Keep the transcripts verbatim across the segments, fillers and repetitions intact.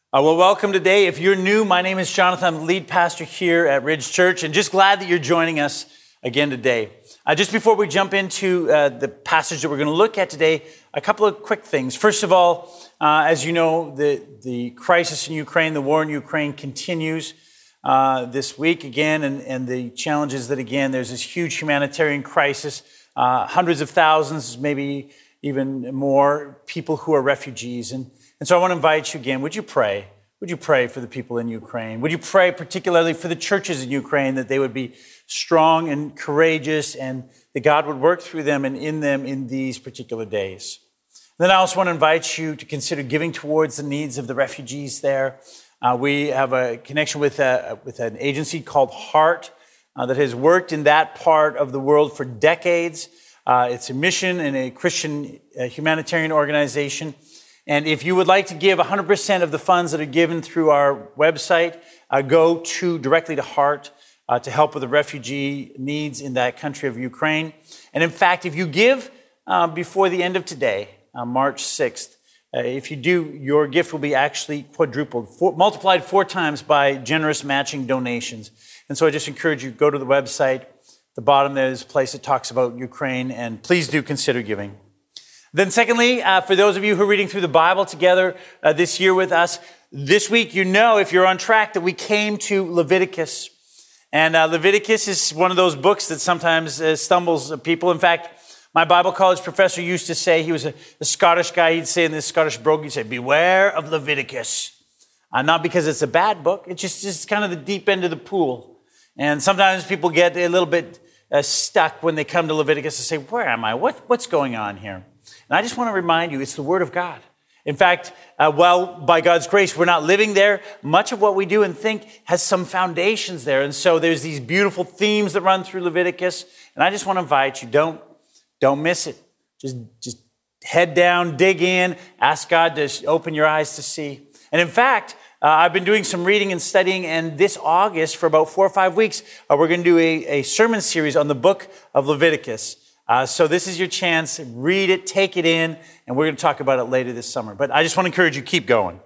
Uh, well, welcome today. If you're new, my name is Jonathan. I'm the lead pastor here at Ridge Church, and just glad that you're joining us again today. Uh, just before we jump into uh, the passage that we're going to look at today, a couple of quick things. First of all, uh, as you know, the, the crisis in Ukraine, the war in Ukraine continues uh, this week again, and, and the challenges that, again, there's this huge humanitarian crisis, uh, hundreds of thousands, maybe even more people who are refugees. And And so I want to invite you again, would you pray? Would you pray for the people in Ukraine? Would you pray particularly for the churches in Ukraine, that they would be strong and courageous and that God would work through them and in them in these particular days? Then I also want to invite you to consider giving towards the needs of the refugees there. Uh, we have a connection with, a, with an agency called Heart uh, that has worked in that part of the world for decades. Uh, it's a mission and a Christian uh, humanitarian organization. And if you would like to give one hundred percent of the funds that are given through our website, uh, go to directly to Heart uh, to help with the refugee needs in that country of Ukraine. And in fact, if you give uh, before the end of today, uh, March sixth, uh, if you do, your gift will be actually quadrupled, four, multiplied four times by generous matching donations. And so I just encourage you, go to the website. At the bottom there is a place that talks about Ukraine, and please do consider giving. Then secondly, uh, for those of you who are reading through the Bible together uh, this year with us, this week, you know, if you're on track, that we came to Leviticus. And uh, Leviticus is one of those books that sometimes uh, stumbles people. In fact, my Bible college professor used to say, he was a, a Scottish guy, he'd say in this Scottish brogue, he'd say, beware of Leviticus. Uh, not because it's a bad book, it's just, just kind of the deep end of the pool. And sometimes people get a little bit uh, stuck when they come to Leviticus and say, where am I? What, what's going on here? And I just want to remind you, it's the Word of God. In fact, uh, while by God's grace, we're not living there, much of what we do and think has some foundations there. And so there's these beautiful themes that run through Leviticus. And I just want to invite you, don't, don't miss it. Just, just head down, dig in, ask God to open your eyes to see. And in fact, uh, I've been doing some reading and studying, and this August, for about four or five weeks, uh, we're going to do a, a sermon series on the book of Leviticus. Uh, so this is your chance. Read it, take it in, and we're going to talk about it later this summer. But I just want to encourage you, keep going.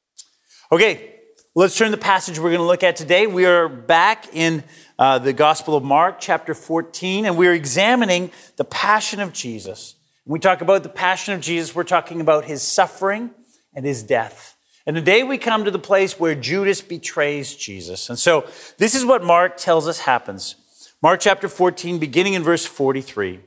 Okay, let's turn to the passage we're going to look at today. We are back in uh, the Gospel of Mark, chapter fourteen, and we're examining the Passion of Jesus. When we talk about the Passion of Jesus, we're talking about his suffering and his death. And today we come to the place where Judas betrays Jesus. And so this is what Mark tells us happens. Mark chapter fourteen, beginning in verse forty-three.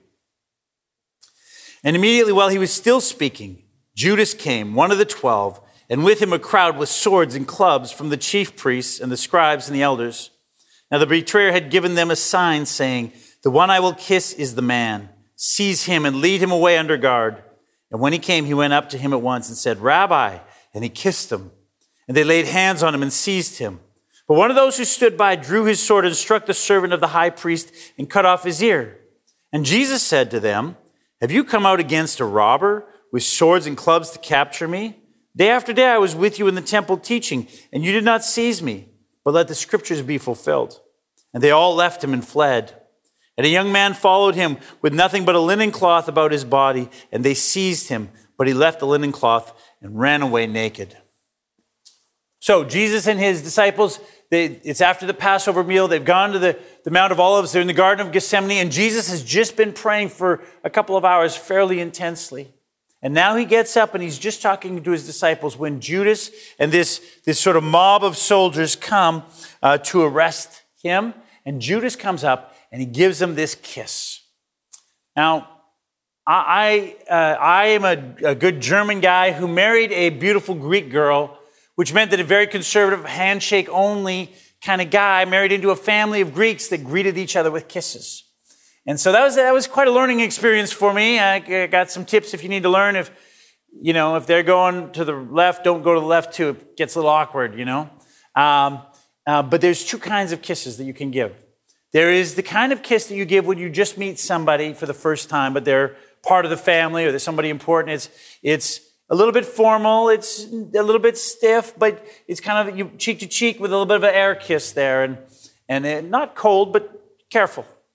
And immediately while he was still speaking, Judas came, one of the twelve, and with him a crowd with swords and clubs from the chief priests and the scribes and the elders. Now the betrayer had given them a sign saying, the one I will kiss is the man. Seize him and lead him away under guard. And when he came, he went up to him at once and said, Rabbi, and he kissed him. And they laid hands on him and seized him. But one of those who stood by drew his sword and struck the servant of the high priest and cut off his ear. And Jesus said to them, have you come out against a robber with swords and clubs to capture me? Day after day I was with you in the temple teaching, and you did not seize me, but let the scriptures be fulfilled. And they all left him and fled. And a young man followed him with nothing but a linen cloth about his body, and they seized him, but he left the linen cloth and ran away naked. So Jesus and his disciples, they, it's after the Passover meal. They've gone to the, the Mount of Olives. They're in the Garden of Gethsemane, and Jesus has just been praying for a couple of hours fairly intensely. And now he gets up and he's just talking to his disciples when Judas and this, this sort of mob of soldiers come uh, to arrest him. And Judas comes up and he gives them this kiss. Now, I, I, uh, I am a, a good German guy who married a beautiful Greek girl, which meant that a very conservative, handshake-only kind of guy married into a family of Greeks that greeted each other with kisses. And so that was that was quite a learning experience for me. I got some tips if you need to learn. If, you know, if they're going to the left, don't go to the left too. It gets a little awkward, you know. Um, uh, but there's two kinds of kisses that you can give. There is the kind of kiss that you give when you just meet somebody for the first time, but they're part of the family or they're somebody important. It's it's a little bit formal, it's a little bit stiff, but it's kind of you cheek to cheek with a little bit of an air kiss there, and and it, not cold, but careful.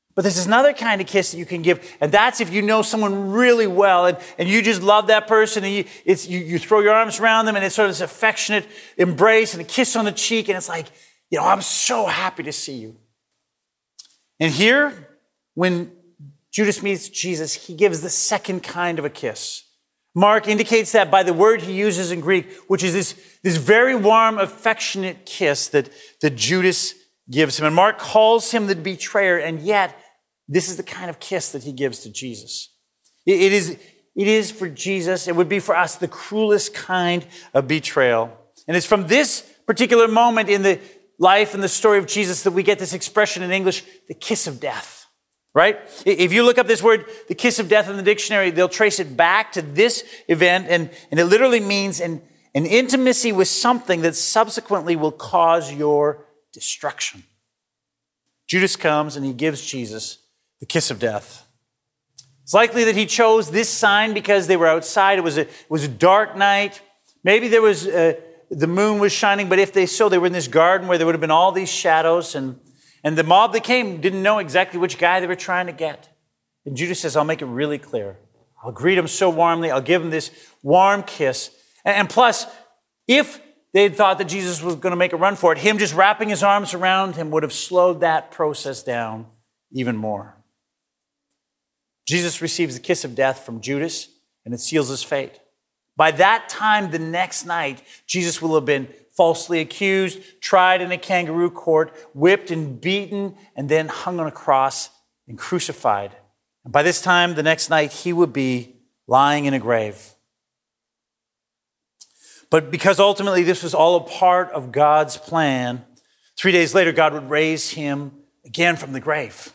But there's another kind of kiss that you can give, and that's if you know someone really well, and, and you just love that person, and you, it's, you, you throw your arms around them, and it's sort of this affectionate embrace and a kiss on the cheek, and it's like, you know, I'm so happy to see you. And here, when Judas meets Jesus, he gives the second kind of a kiss. Mark indicates that by the word he uses in Greek, which is this, this very warm, affectionate kiss that, that Judas gives him. And Mark calls him the betrayer, and yet this is the kind of kiss that he gives to Jesus. It, it is, it is for Jesus, it would be for us, the cruelest kind of betrayal. And it's from this particular moment in the life and the story of Jesus that we get this expression in English, the kiss of death, right? If you look up this word, the kiss of death in the dictionary, they'll trace it back to this event, and, and it literally means an, an intimacy with something that subsequently will cause your destruction. Judas comes and he gives Jesus the kiss of death. It's likely that he chose this sign because they were outside. It was a, it was a dark night. Maybe there was a, the moon was shining, but if they so, they were in this garden where there would have been all these shadows, and, and the mob that came didn't know exactly which guy they were trying to get. And Judas says, I'll make it really clear. I'll greet him so warmly. I'll give him this warm kiss. And, and plus, if they had thought that Jesus was going to make a run for it, him just wrapping his arms around him would have slowed that process down even more. Jesus receives the kiss of death from Judas, and it seals his fate. By that time, the next night, Jesus will have been falsely accused, tried in a kangaroo court, whipped and beaten, and then hung on a cross and crucified. And by this time, the next night, he would be lying in a grave. But because ultimately this was all a part of God's plan, three days later, God would raise him again from the grave.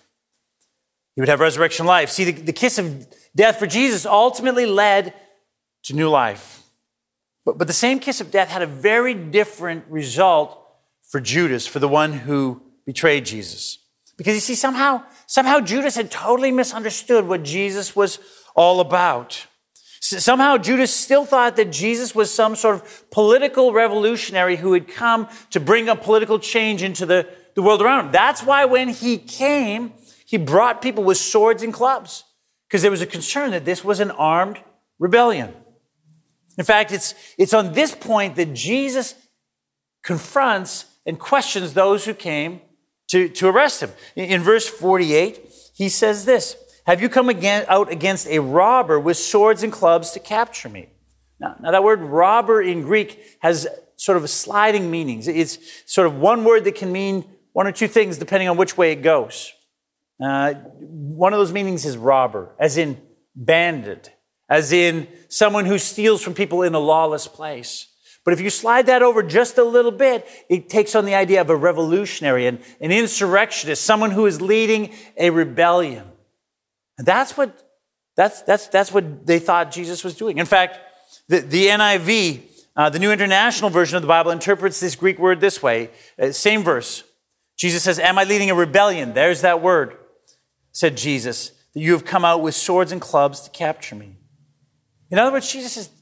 He would have resurrection life. See, the, the kiss of death for Jesus ultimately led to new life. But, but the same kiss of death had a very different result for Judas, for the one who betrayed Jesus. Because you see, somehow, somehow Judas had totally misunderstood what Jesus was all about. Somehow Judas still thought that Jesus was some sort of political revolutionary who had come to bring a political change into the, the world around him. That's why when he came, he brought people with swords and clubs, because there was a concern that this was an armed rebellion. In fact, it's, it's on this point that Jesus confronts and questions those who came to, to arrest him. In, in verse forty-eight, he says this, have you come again, out against a robber with swords and clubs to capture me? Now, now, that word robber in Greek has sort of sliding meanings. It's sort of one word that can mean one or two things depending on which way it goes. Uh, one of those meanings is robber, as in bandit, as in someone who steals from people in a lawless place. But if you slide that over just a little bit, it takes on the idea of a revolutionary, an, an insurrectionist, someone who is leading a rebellion. And that's what that's that's that's what they thought Jesus was doing. In fact, the, the N I V, uh, the New International Version of the Bible, interprets this Greek word this way. Uh, same verse. Jesus says, am I leading a rebellion? There's that word, said Jesus, that you have come out with swords and clubs to capture me. In other words, Jesus says,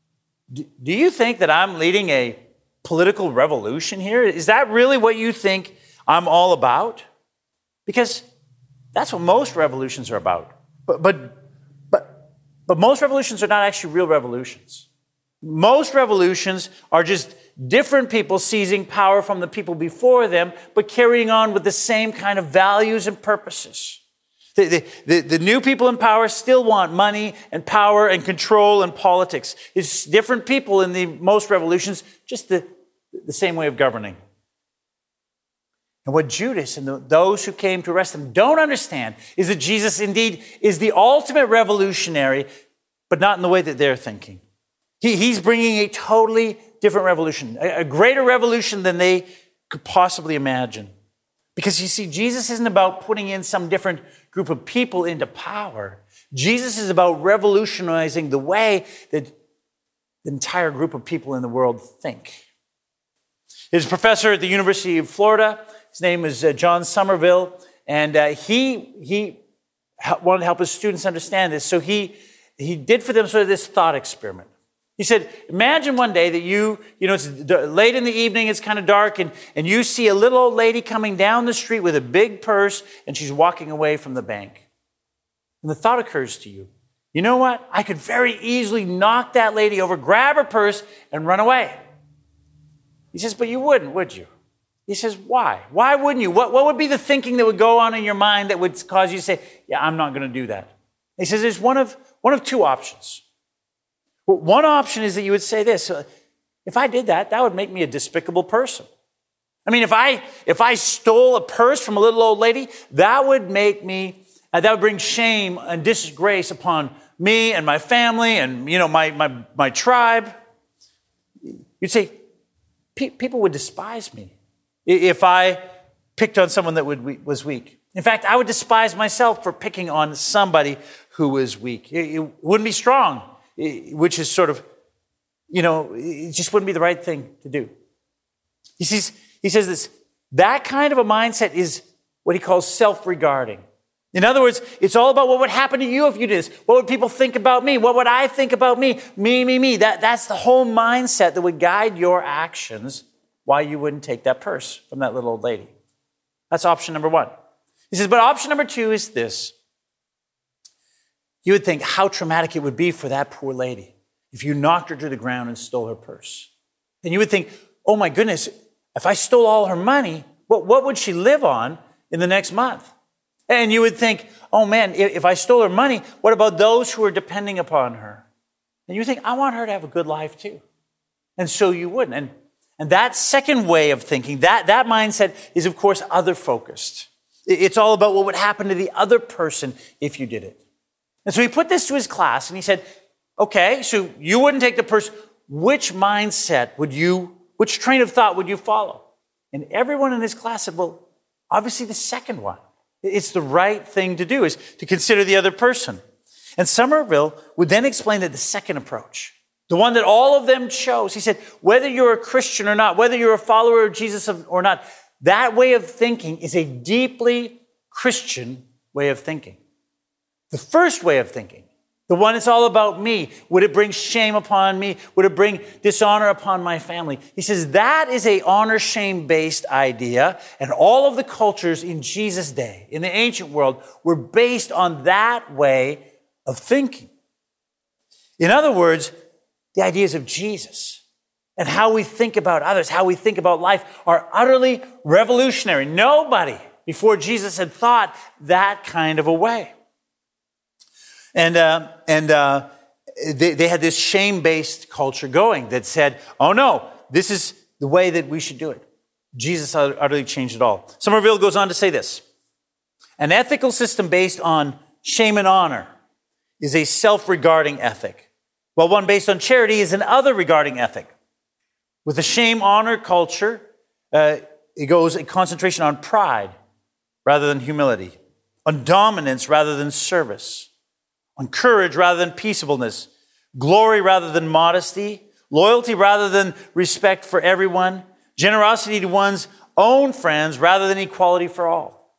do you think that I'm leading a political revolution here? Is that really what you think I'm all about? Because that's what most revolutions are about. But, but, but, but most revolutions are not actually real revolutions. Most revolutions are just different people seizing power from the people before them, but carrying on with the same kind of values and purposes. The, the, the, the new people in power still want money and power and control and politics. It's different people in the most revolutions, just the, the same way of governing. And what Judas and the, those who came to arrest him don't understand is that Jesus indeed is the ultimate revolutionary, but not in the way that they're thinking. He, he's bringing a totally different revolution, a, a greater revolution than they could possibly imagine. Because you see, Jesus isn't about putting in some different group of people into power. Jesus is about revolutionizing the way that the entire group of people in the world think. There's a professor at the University of Florida. His name is uh, John Somerville, and uh, he he wanted to help his students understand this. So he he did for them sort of this thought experiment. He said, imagine one day that you, you know, it's late in the evening, it's kind of dark, and, and you see a little old lady coming down the street with a big purse, and she's walking away from the bank. And the thought occurs to you, you know what? I could very easily knock that lady over, grab her purse, and run away. He says, but you wouldn't, would you? He says, why? Why wouldn't you? What, what would be the thinking that would go on in your mind that would cause you to say, yeah, I'm not going to do that? He says there's one of, one of two options. Well, one option is that you would say this, if I did that, that would make me a despicable person. I mean, if I if I stole a purse from a little old lady, that would make me, uh, that would bring shame and disgrace upon me and my family and, you know, my my, my tribe. You'd say, pe- people would despise me if I picked on someone that would, was weak. In fact, I would despise myself for picking on somebody who was weak. It, it wouldn't be strong, which is sort of, you know, it just wouldn't be the right thing to do. He says, he says this, that kind of a mindset is what he calls self-regarding. In other words, it's all about what would happen to you if you did this. What would people think about me? What would I think about me? Me, me, me. That, that's the whole mindset that would guide your actions why you wouldn't take that purse from that little old lady. That's option number one. He says, but option number two is this. You would think how traumatic it would be for that poor lady if you knocked her to the ground and stole her purse. And you would think, oh my goodness, if I stole all her money, what, what would she live on in the next month? And you would think, oh man, if I stole her money, what about those who are depending upon her? And you would think, I want her to have a good life too. And so you wouldn't. And, and that second way of thinking, that, that mindset is of course other-focused. It's all about what would happen to the other person if you did it. And so he put this to his class and he said, okay, so you wouldn't take the purse. Which mindset would you, which train of thought would you follow? And everyone in his class said, well, obviously the second one. It's the right thing to do, is to consider the other person. And Somerville would then explain that the second approach, the one that all of them chose, he said, whether you're a Christian or not, whether you're a follower of Jesus or not, that way of thinking is a deeply Christian way of thinking. The first way of thinking, the one that's all about me, would it bring shame upon me? Would it bring dishonor upon my family? He says that is a honor-shame-based idea, and all of the cultures in Jesus' day, in the ancient world, were based on that way of thinking. In other words, the ideas of Jesus and how we think about others, how we think about life are utterly revolutionary. Nobody before Jesus had thought that kind of a way. And uh, and uh, they, they had this shame-based culture going that said, oh no, this is the way that we should do it. Jesus utterly changed it all. Somerville goes on to say this. An ethical system based on shame and honor is a self-regarding ethic, while one based on charity is an other-regarding ethic. With a shame-honor culture, uh, it goes a concentration on pride rather than humility, on dominance rather than service, on courage rather than peaceableness, glory rather than modesty, loyalty rather than respect for everyone, generosity to one's own friends rather than equality for all.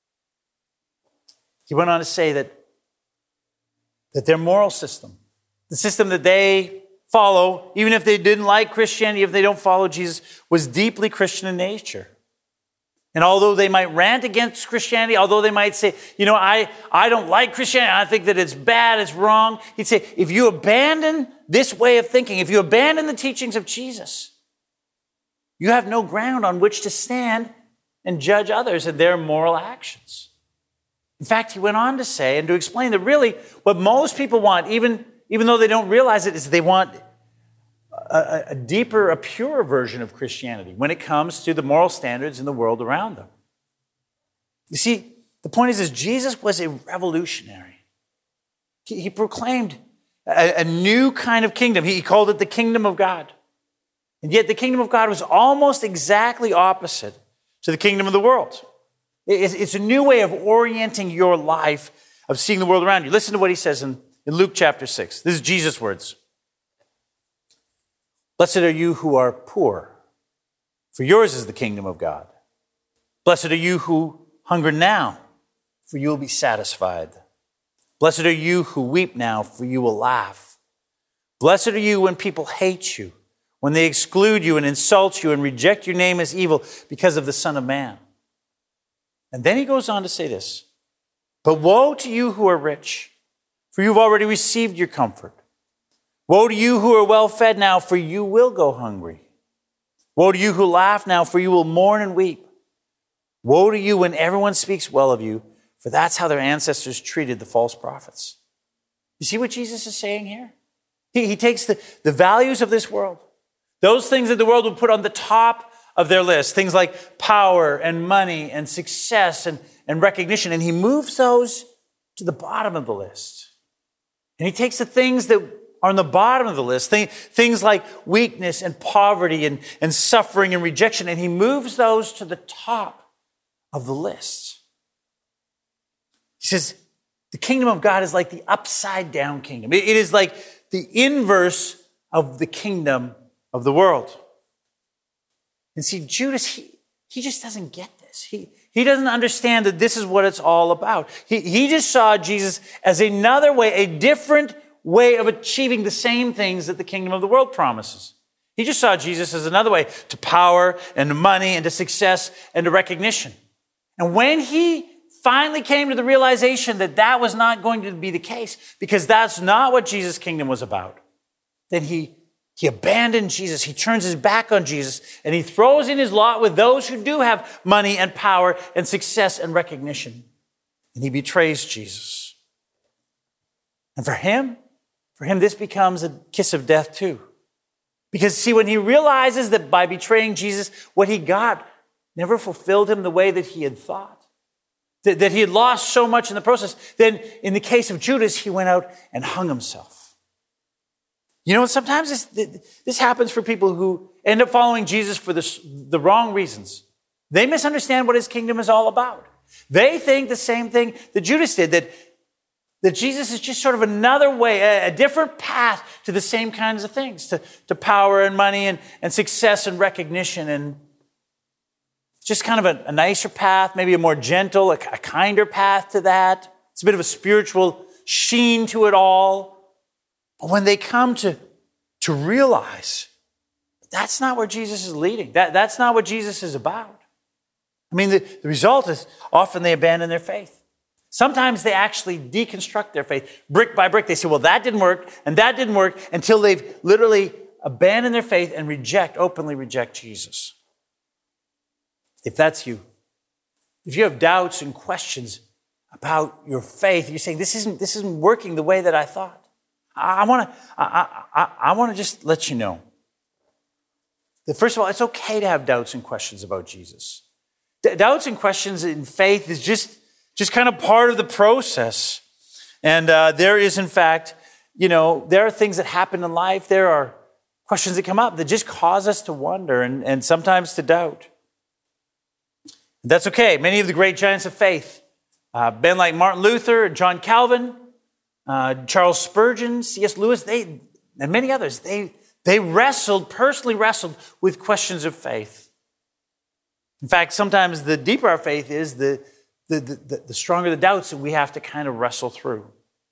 He went on to say that, that their moral system, the system that they follow, even if they didn't like Christianity, if they don't follow Jesus, was deeply Christian in nature. And although they might rant against Christianity, although they might say, you know, I, I don't like Christianity, I think that it's bad, it's wrong, he'd say, if you abandon this way of thinking, if you abandon the teachings of Jesus, you have no ground on which to stand and judge others and their moral actions. In fact, he went on to say and to explain that really what most people want, even, even though they don't realize it, is they want A, a deeper, a purer version of Christianity when it comes to the moral standards in the world around them. You see, the point is, is Jesus was a revolutionary. He, he proclaimed a, a new kind of kingdom. He, he called it the kingdom of God. And yet the kingdom of God was almost exactly opposite to the kingdom of the world. It, it's a new way of orienting your life, of seeing the world around you. Listen to what he says in, in Luke chapter six. This is Jesus' words. Blessed are you who are poor, for yours is the kingdom of God. Blessed are you who hunger now, for you will be satisfied. Blessed are you who weep now, for you will laugh. Blessed are you when people hate you, when they exclude you and insult you and reject your name as evil because of the Son of Man. And then he goes on to say this, but woe to you who are rich, for you've already received your comfort. Woe to you who are well fed now, for you will go hungry. Woe to you who laugh now, for you will mourn and weep. Woe to you when everyone speaks well of you, for that's how their ancestors treated the false prophets. You see what Jesus is saying here? He, he takes the, the values of this world, those things that the world would put on the top of their list, things like power and money and success and, and recognition, and he moves those to the bottom of the list. And he takes the things that are on the bottom of the list, th- things like weakness and poverty and, and suffering and rejection, and he moves those to the top of the list. He says, the kingdom of God is like the upside down kingdom. It, it is like the inverse of the kingdom of the world. And see, Judas, he, he just doesn't get this. He, he doesn't understand that this is what it's all about. He, he just saw Jesus as another way, a different way of achieving the same things that the kingdom of the world promises. He just saw Jesus as another way to power and to money and to success and to recognition. And when he finally came to the realization that that was not going to be the case, because that's not what Jesus' kingdom was about, then he He abandoned Jesus. He turns his back on Jesus and he throws in his lot with those who do have money and power and success and recognition. And he betrays Jesus. And for him, for him, this becomes a kiss of death too. Because see, when he realizes that by betraying Jesus, what he got never fulfilled him the way that he had thought, that, that he had lost so much in the process, then in the case of Judas, he went out and hung himself. You know, sometimes this, this happens for people who end up following Jesus for this, the wrong reasons. They misunderstand what his kingdom is all about. They think the same thing that Judas did, that, that Jesus is just sort of another way, a, a different path to the same kinds of things, to, to power and money and, and success and recognition. And just kind of a, a nicer path, maybe a more gentle, a, a kinder path to that. It's a bit of a spiritual sheen to it all. But when they come to, to realize that's not where Jesus is leading, that, that's not what Jesus is about. I mean, the, the result is often they abandon their faith. Sometimes they actually deconstruct their faith brick by brick. They say, well, that didn't work and that didn't work, until they've literally abandoned their faith and reject, openly reject Jesus. If that's you, if you have doubts and questions about your faith, you're saying, this isn't, this isn't working the way that I thought. I want to I, I, I want to just let you know that, first of all, it's okay to have doubts and questions about Jesus. D- doubts and questions in faith is just, just kind of part of the process. And uh, there is, in fact, you know, there are things that happen in life. There are questions that come up that just cause us to wonder and, and sometimes to doubt. And that's okay. Many of the great giants of faith, uh, men like Martin Luther, John Calvin, Uh, Charles Spurgeon, C S Lewis, they, and many others, they, they wrestled, personally wrestled with questions of faith. In fact, sometimes the deeper our faith is, the, the, the, the stronger the doubts that we have to kind of wrestle through.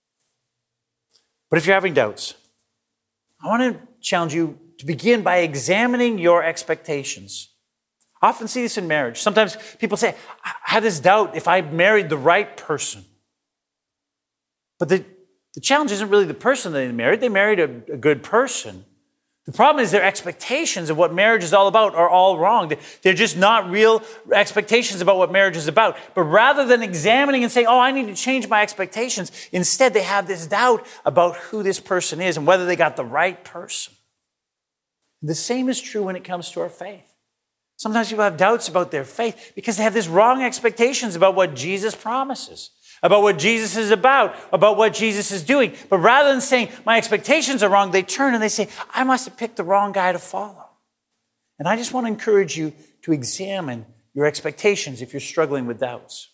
But if you're having doubts, I want to challenge you to begin by examining your expectations. I often see this in marriage. Sometimes people say, I have this doubt if I married the right person. But the The challenge isn't really the person they married. They married a, a good person. The problem is their expectations of what marriage is all about are all wrong. They're just not real expectations about what marriage is about. But rather than examining and saying, oh, I need to change my expectations, instead they have this doubt about who this person is and whether they got the right person. The same is true when it comes to our faith. Sometimes people have doubts about their faith because they have this wrong expectations about what Jesus promises, about what Jesus is about, about what Jesus is doing. But rather than saying, my expectations are wrong, they turn and they say, I must have picked the wrong guy to follow. And I just want to encourage you to examine your expectations if you're struggling with doubts.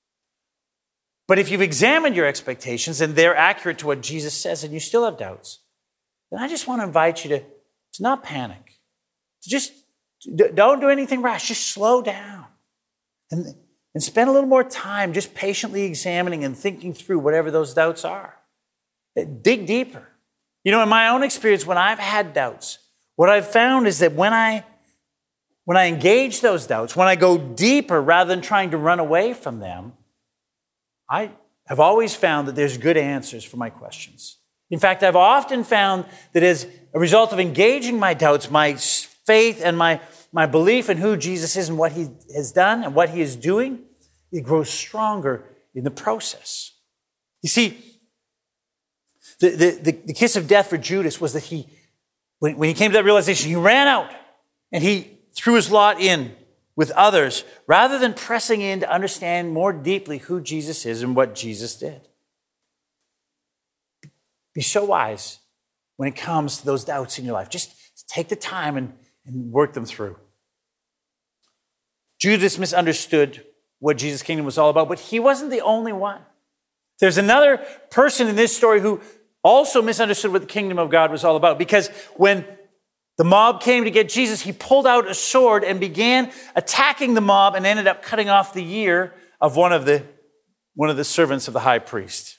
But if you've examined your expectations and they're accurate to what Jesus says and you still have doubts, then I just want to invite you to, to not panic. To just don't do anything rash. Just slow down. And And spend a little more time just patiently examining and thinking through whatever those doubts are. Dig deeper. You know, in my own experience, when I've had doubts, what I've found is that when I when I engage those doubts, when I go deeper rather than trying to run away from them, I have always found that there's good answers for my questions. In fact, I've often found that as a result of engaging my doubts, my faith and my, my belief in who Jesus is and what he has done and what he is doing, it grows stronger in the process. You see, the, the, the, the kiss of death for Judas was that he, when, when he came to that realization, he ran out and he threw his lot in with others rather than pressing in to understand more deeply who Jesus is and what Jesus did. Be so wise when it comes to those doubts in your life. Just take the time and, and work them through. Judas misunderstood what Jesus' kingdom was all about, but he wasn't the only one. There's another person in this story who also misunderstood what the kingdom of God was all about, because when the mob came to get Jesus, he pulled out a sword and began attacking the mob and ended up cutting off the ear of one of the, one of the servants of the high priest.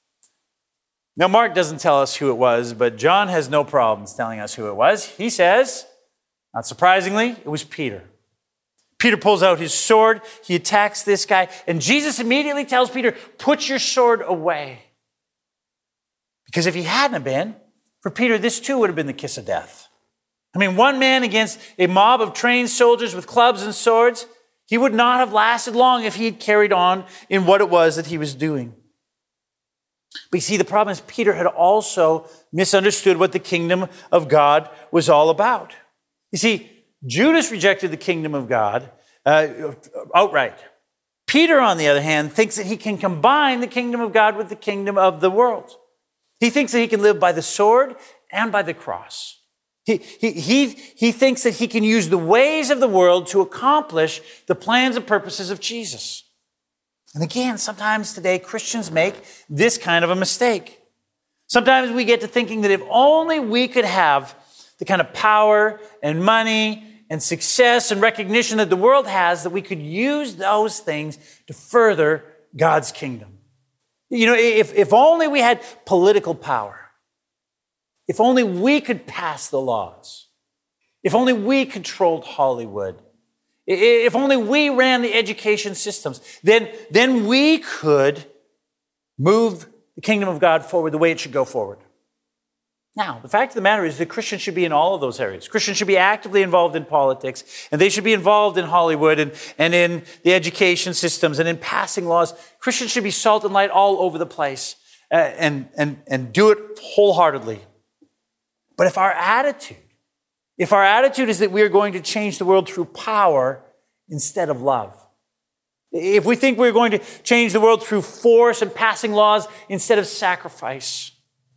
Now, Mark doesn't tell us who it was, but John has no problems telling us who it was. He says, not surprisingly, it was Peter. Peter pulls out his sword, he attacks this guy, and Jesus immediately tells Peter, put your sword away. Because if he hadn't been, for Peter, this too would have been the kiss of death. I mean, one man against a mob of trained soldiers with clubs and swords, he would not have lasted long if he had carried on in what it was that he was doing. But you see, the problem is Peter had also misunderstood what the kingdom of God was all about. You see, Judas rejected the kingdom of God uh, outright. Peter, on the other hand, thinks that he can combine the kingdom of God with the kingdom of the world. He thinks that he can live by the sword and by the cross. He, he, he, he thinks that he can use the ways of the world to accomplish the plans and purposes of Jesus. And again, sometimes today Christians make this kind of a mistake. Sometimes we get to thinking that if only we could have the kind of power and money and success and recognition that the world has, that we could use those things to further God's kingdom. You know, if, if only we had political power. If only we could pass the laws. If only we controlled Hollywood. If only we ran the education systems, then, then we could move the kingdom of God forward the way it should go forward. Now, the fact of the matter is that Christians should be in all of those areas. Christians should be actively involved in politics, and they should be involved in Hollywood and, and in the education systems and in passing laws. Christians should be salt and light all over the place uh, and, and, and do it wholeheartedly. But if our attitude, if our attitude is that we are going to change the world through power instead of love, if we think we're going to change the world through force and passing laws instead of sacrifice,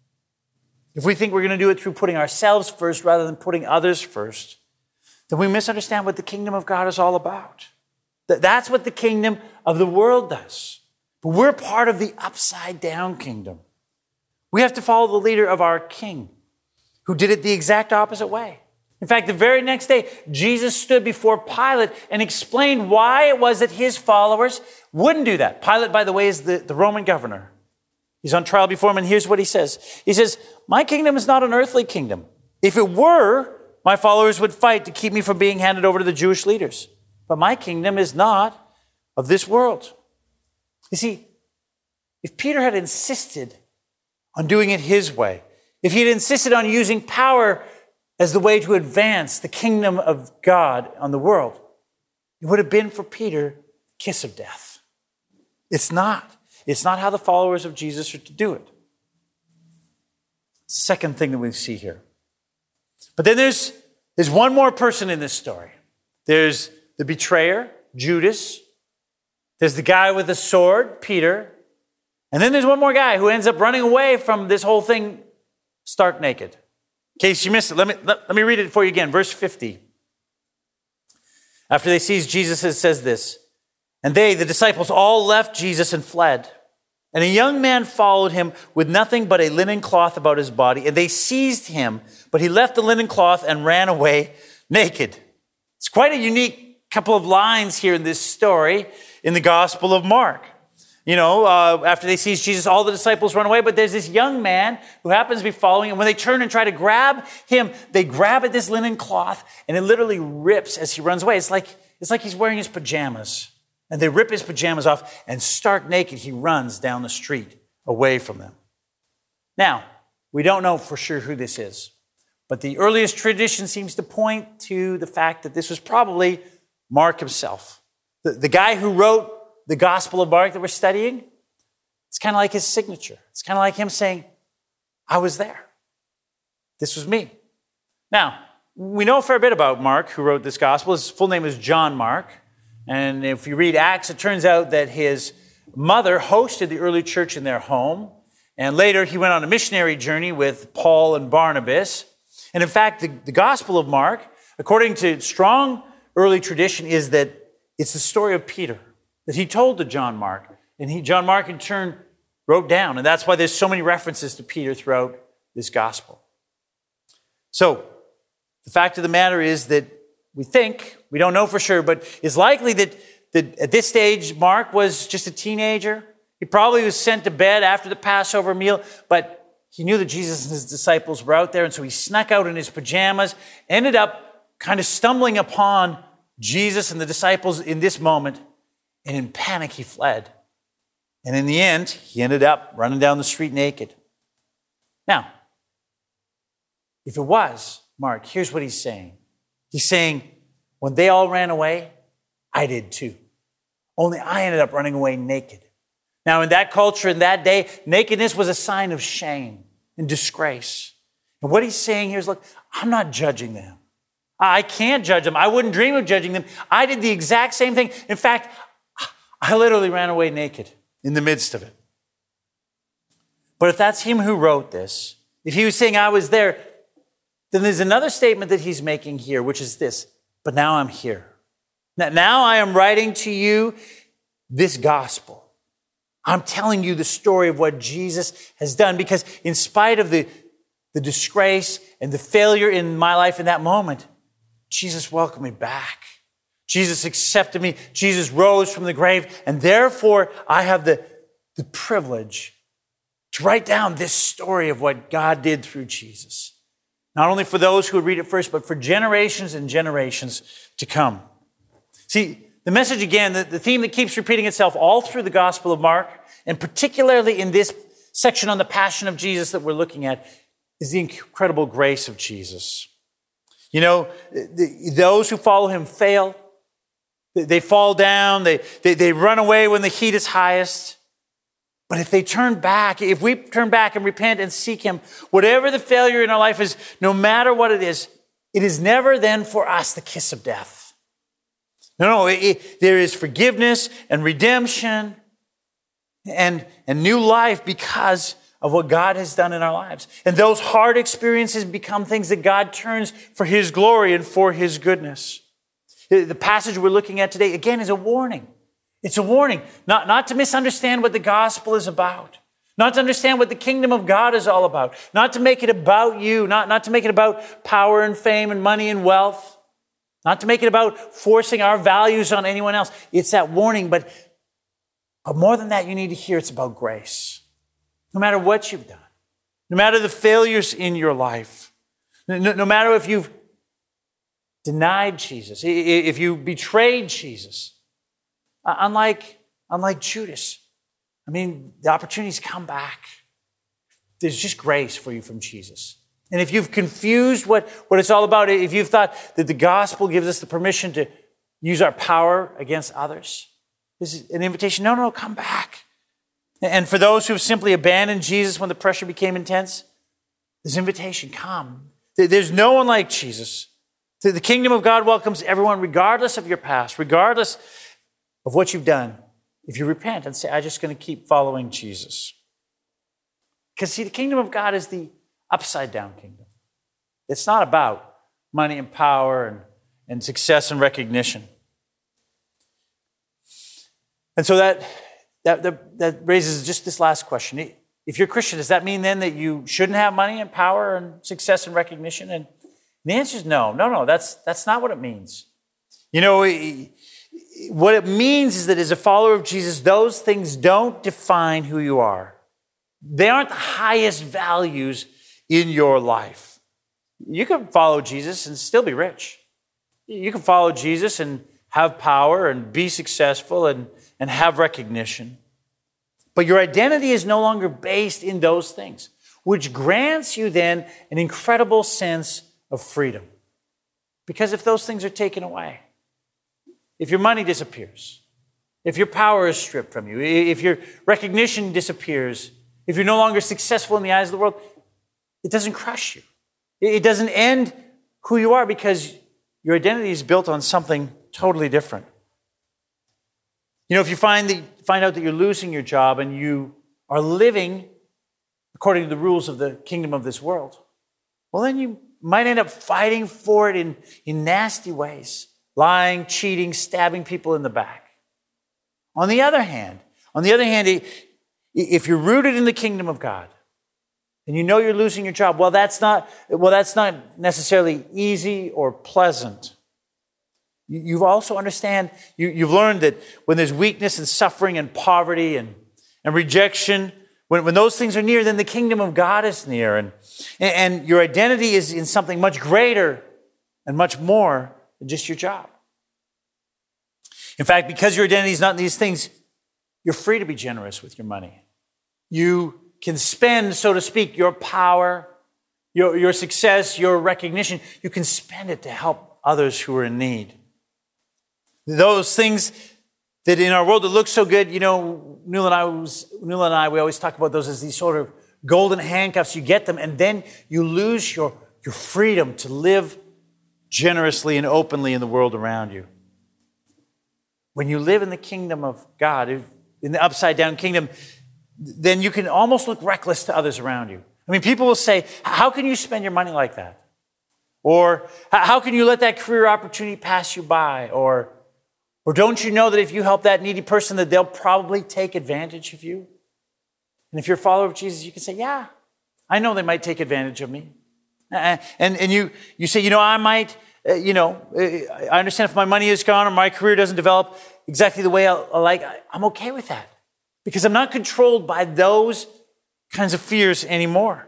if we think we're going to do it through putting ourselves first rather than putting others first, then we misunderstand what the kingdom of God is all about. That's what the kingdom of the world does. But we're part of the upside down kingdom. We have to follow the leader of our king, who did it the exact opposite way. In fact, the very next day, Jesus stood before Pilate and explained why it was that his followers wouldn't do that. Pilate, by the way, is the, the Roman governor. He's on trial before him, and here's what he says. He says, my kingdom is not an earthly kingdom. If it were, my followers would fight to keep me from being handed over to the Jewish leaders. But my kingdom is not of this world. You see, if Peter had insisted on doing it his way, if he had insisted on using power as the way to advance the kingdom of God on the world, it would have been for Peter the kiss of death. It's not. It's not how the followers of Jesus are to do it. Second thing that we see here. But then there's, there's one more person in this story. There's the betrayer, Judas. There's the guy with the sword, Peter. And then there's one more guy who ends up running away from this whole thing stark naked. In case you missed it, let me, let, let me read it for you again. Verse fifty. After they seized Jesus, it says this, and they, the disciples, all left Jesus and fled. And a young man followed him with nothing but a linen cloth about his body. And they seized him, but he left the linen cloth and ran away naked. It's quite a unique couple of lines here in this story in the Gospel of Mark. You know, uh, after they seize Jesus, all the disciples run away, but there's this young man who happens to be following, and when they turn and try to grab him, they grab at this linen cloth, and it literally rips as he runs away. It's like, it's like he's wearing his pajamas, and they rip his pajamas off, and stark naked, he runs down the street away from them. Now, we don't know for sure who this is, but the earliest tradition seems to point to the fact that this was probably Mark himself. The, the guy who wrote the Gospel of Mark that we're studying, it's kind of like his signature. It's kind of like him saying, I was there. This was me. Now, we know a fair bit about Mark, who wrote this gospel. His full name is John Mark. And if you read Acts, it turns out that his mother hosted the early church in their home. And later, he went on a missionary journey with Paul and Barnabas. And in fact, the, the Gospel of Mark, according to strong early tradition, is that it's the story of Peter that he told to John Mark. And he, John Mark, in turn, wrote down. And that's why there's so many references to Peter throughout this gospel. So, the fact of the matter is that we think, we don't know for sure, but it's likely that, that at this stage, Mark was just a teenager. He probably was sent to bed after the Passover meal, but he knew that Jesus and his disciples were out there, and so he snuck out in his pajamas, ended up kind of stumbling upon Jesus and the disciples in this moment, and in panic, he fled. And in the end, he ended up running down the street naked. Now, if it was Mark, here's what he's saying. He's saying, when they all ran away, I did too. Only I ended up running away naked. Now, in that culture, in that day, nakedness was a sign of shame and disgrace. And what he's saying here is, look, I'm not judging them. I can't judge them. I wouldn't dream of judging them. I did the exact same thing. In fact, I literally ran away naked in the midst of it. But if that's him who wrote this, if he was saying I was there, then there's another statement that he's making here, which is this: but now I'm here. Now I am writing to you this gospel. I'm telling you the story of what Jesus has done, because in spite of the, the disgrace and the failure in my life in that moment, Jesus welcomed me back. Jesus accepted me. Jesus rose from the grave. And therefore, I have the, the privilege to write down this story of what God did through Jesus. Not only for those who would read it first, but for generations and generations to come. See, the message again, the, the theme that keeps repeating itself all through the Gospel of Mark, and particularly in this section on the Passion of Jesus that we're looking at, is the incredible grace of Jesus. You know, the, those who follow him fail. They fall down. They, they, they run away when the heat is highest. But if they turn back, if we turn back and repent and seek him, whatever the failure in our life is, no matter what it is, it is never then for us the kiss of death. No, no, it, it, there is forgiveness and redemption and, and new life because of what God has done in our lives. And those hard experiences become things that God turns for his glory and for his goodness. The passage we're looking at today, again, is a warning. It's a warning, not, not to misunderstand what the gospel is about, not to understand what the kingdom of God is all about, not to make it about you, not, not to make it about power and fame and money and wealth, not to make it about forcing our values on anyone else. It's that warning, but, but more than that, you need to hear it's about grace. No matter what you've done, no matter the failures in your life, no, no matter if you've denied Jesus, if you betrayed Jesus, unlike, unlike Judas, I mean, the opportunities come back. There's just grace for you from Jesus. And if you've confused what, what it's all about, if you've thought that the gospel gives us the permission to use our power against others, this is an invitation. No, no, come back. And for those who have simply abandoned Jesus when the pressure became intense, this invitation, come. There's no one like Jesus. The kingdom of God welcomes everyone, regardless of your past, regardless of what you've done. If you repent and say, I'm just going to keep following Jesus. Because see, the kingdom of God is the upside down kingdom. It's not about money and power and, and success and recognition. And so that, that, that, that raises just this last question. If you're a Christian, does that mean then that you shouldn't have money and power and success and recognition? And the answer is no. No, no, that's, that's not what it means. You know, what it means is that as a follower of Jesus, those things don't define who you are. They aren't the highest values in your life. You can follow Jesus and still be rich. You can follow Jesus and have power and be successful and, and have recognition. But your identity is no longer based in those things, which grants you then an incredible sense of freedom. Because if those things are taken away, if your money disappears, if your power is stripped from you, if your recognition disappears, if you're no longer successful in the eyes of the world, it doesn't crush you. It doesn't end who you are because your identity is built on something totally different. You know, if you find that, find out that you're losing your job and you are living according to the rules of the kingdom of this world, well, then you might end up fighting for it in, in nasty ways, lying, cheating, stabbing people in the back. On the other hand, on the other hand, if you're rooted in the kingdom of God and you know you're losing your job, well, that's not, well, that's not necessarily easy or pleasant. You've also understand, you, you've learned that when there's weakness and suffering and poverty and, and rejection, when, when those things are near, then the kingdom of God is near. And, and your identity is in something much greater and much more than just your job. In fact, because your identity is not in these things, you're free to be generous with your money. You can spend, so to speak, your power, your, your success, your recognition. You can spend it to help others who are in need. Those things that in our world that look so good, you know, Nuala and I, was, Nuala and I, we always talk about those as these sort of golden handcuffs. You get them, and then you lose your, your freedom to live generously and openly in the world around you. When you live in the kingdom of God, in the upside-down kingdom, then you can almost look reckless to others around you. I mean, people will say, how can you spend your money like that? Or how can you let that career opportunity pass you by? Or, or don't you know that if you help that needy person, that they'll probably take advantage of you? And if you're a follower of Jesus, you can say, yeah, I know they might take advantage of me. And, and you, you say, you know, I might, uh, you know, I understand if my money is gone or my career doesn't develop exactly the way I, I like, I'm okay with that. Because I'm not controlled by those kinds of fears anymore.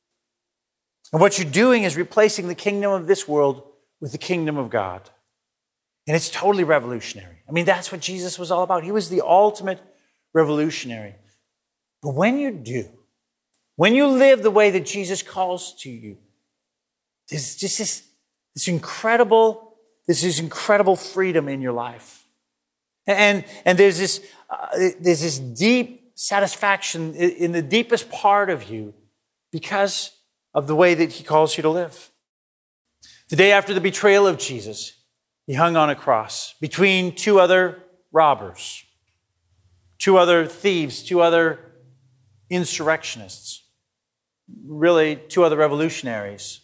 And what you're doing is replacing the kingdom of this world with the kingdom of God. And it's totally revolutionary. I mean, that's what Jesus was all about. He was the ultimate revolutionary. But when you do, when you live the way that Jesus calls to you, there's just this, this incredible, this is incredible freedom in your life. And, and there's this, uh, there's this deep satisfaction in the deepest part of you because of the way that he calls you to live. The day after the betrayal of Jesus, he hung on a cross between two other robbers, two other thieves, two other insurrectionists, really two other revolutionaries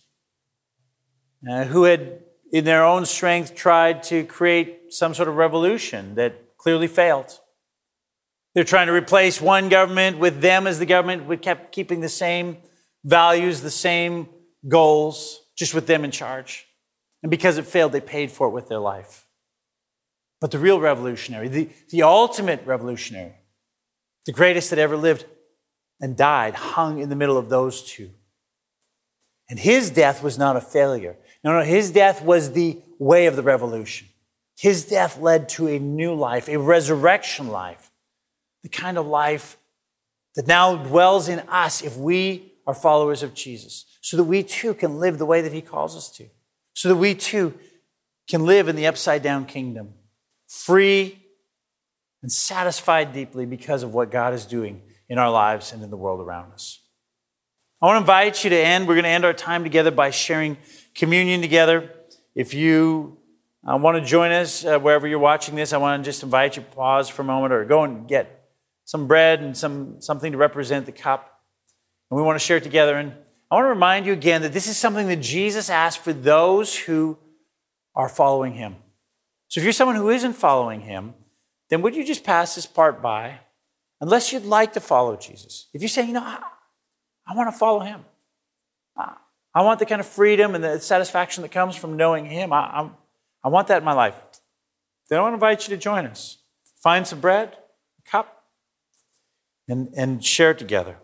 uh, who had, in their own strength, tried to create some sort of revolution that clearly failed. They're trying to replace one government with them as the government. We kept keeping the same values, the same goals, just with them in charge. And because it failed, they paid for it with their life. But the real revolutionary, the, the ultimate revolutionary, the greatest that ever lived and died, hung in the middle of those two. And his death was not a failure. No, no, his death was the way of the revolution. His death led to a new life, a resurrection life, the kind of life that now dwells in us if we are followers of Jesus, so that we too can live the way that he calls us to, so that we too can live in the upside-down kingdom, free and satisfied deeply because of what God is doing in our lives and in the world around us. I want to invite you to end. We're going to end our time together by sharing communion together. If you uh, want to join us uh, wherever you're watching this, I want to just invite you to pause for a moment or go and get some bread and some something to represent the cup. And we want to share it together. And I want to remind you again that this is something that Jesus asked for those who are following him. So if you're someone who isn't following him, then would you just pass this part by? Unless you'd like to follow Jesus. If you say, you know, I, I want to follow him. I, I want the kind of freedom and the satisfaction that comes from knowing him. I, I'm, I want that in my life. then I want to invite you to join us. Find some bread, a cup, and, and share it together.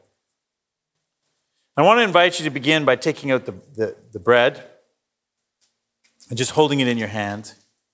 I want to invite you to begin by taking out the, the, the bread and just holding it in your hand.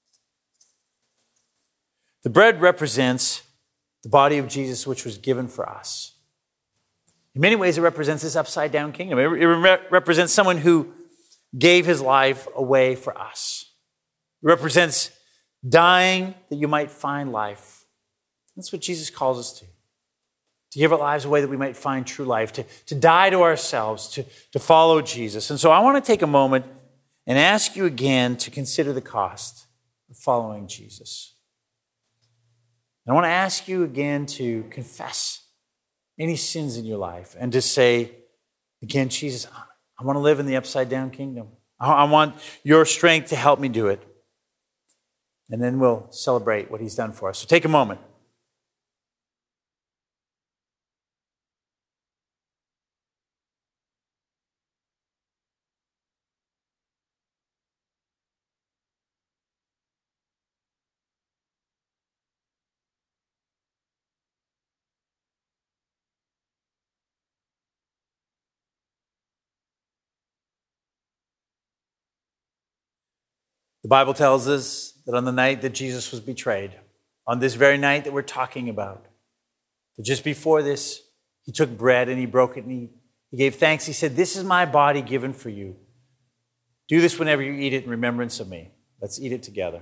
The bread represents the body of Jesus, which was given for us. In many ways, it represents this upside-down kingdom. It, it re- represents someone who gave his life away for us. It represents dying that you might find life. That's what Jesus calls us to. To give our lives away that we might find true life. To, to die to ourselves, to, to follow Jesus. And so I want to take a moment and ask you again to consider the cost of following Jesus. And I want to ask you again to confess any sins in your life and to say, again, Jesus, I want to live in the upside-down kingdom. I want your strength to help me do it. And then we'll celebrate what he's done for us. So take a moment. The Bible tells us that on the night that Jesus was betrayed, on this very night that we're talking about, that just before this, he took bread and he broke it and he, he gave thanks. He said, "This is my body given for you. Do this whenever you eat it in remembrance of me." Let's eat it together.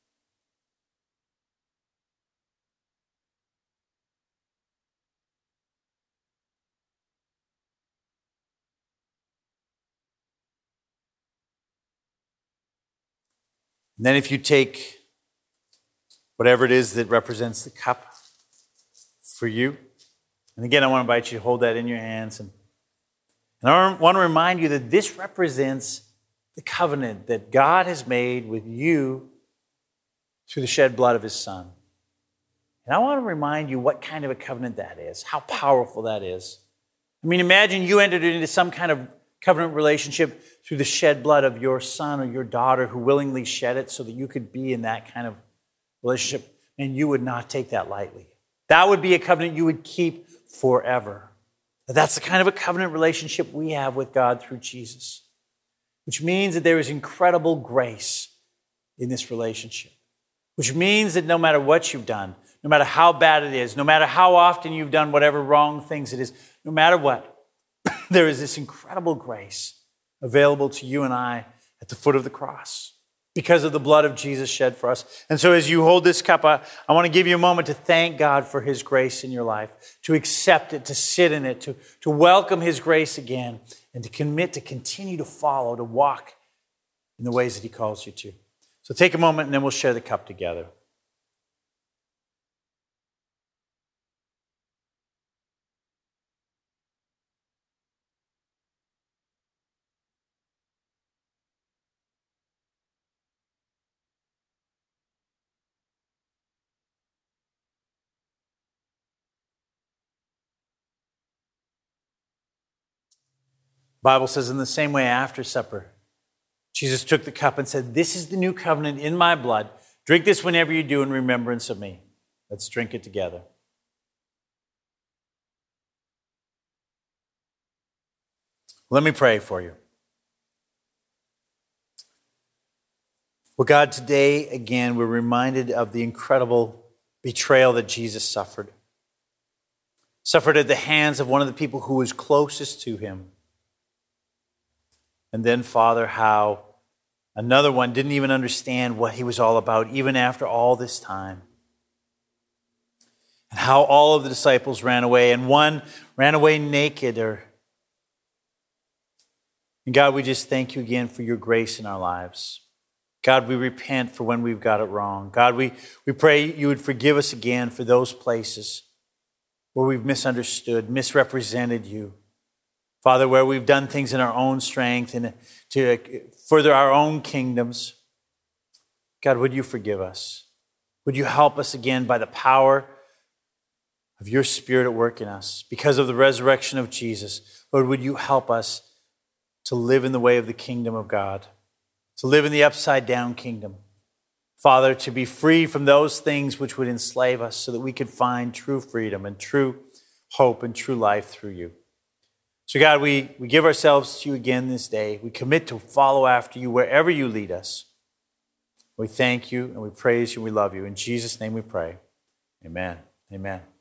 And then if you take whatever it is that represents the cup for you, and again, I want to invite you to hold that in your hands. And, and I want to remind you that this represents the covenant that God has made with you through the shed blood of his Son. And I want to remind you what kind of a covenant that is, how powerful that is. I mean, imagine you entered into some kind of covenant relationship through the shed blood of your son or your daughter who willingly shed it so that you could be in that kind of relationship, and you would not take that lightly. That would be a covenant you would keep forever. That's the kind of a covenant relationship we have with God through Jesus, which means that there is incredible grace in this relationship, which means that no matter what you've done, no matter how bad it is, no matter how often you've done whatever wrong things it is, no matter what, there is this incredible grace available to you and I at the foot of the cross because of the blood of Jesus shed for us. And so as you hold this cup, I, I want to give you a moment to thank God for his grace in your life, to accept it, to sit in it, to, to welcome his grace again, and to commit to continue to follow, to walk in the ways that he calls you to. So take a moment and then we'll share the cup together. The Bible says in the same way after supper, Jesus took the cup and said, "This is the new covenant in my blood. Drink this whenever you do in remembrance of me." Let's drink it together. Let me pray for you. Well, God, today, again, we're reminded of the incredible betrayal that Jesus suffered. Suffered at the hands of one of the people who was closest to him. And then, Father, how another one didn't even understand what he was all about, even after all this time. And how all of the disciples ran away, and one ran away naked. Or... And God, we just thank you again for your grace in our lives. God, we repent for when we've got it wrong. God, we, we pray you would forgive us again for those places where we've misunderstood, misrepresented you. Father, where we've done things in our own strength and to further our own kingdoms. God, would you forgive us? Would you help us again by the power of your Spirit at work in us because of the resurrection of Jesus? Lord, would you help us to live in the way of the kingdom of God, to live in the upside down kingdom. Father, to be free from those things which would enslave us so that we could find true freedom and true hope and true life through you. So God, we, we give ourselves to you again this day. We commit to follow after you wherever you lead us. We thank you and we praise you and we love you. In Jesus' name we pray. Amen. Amen.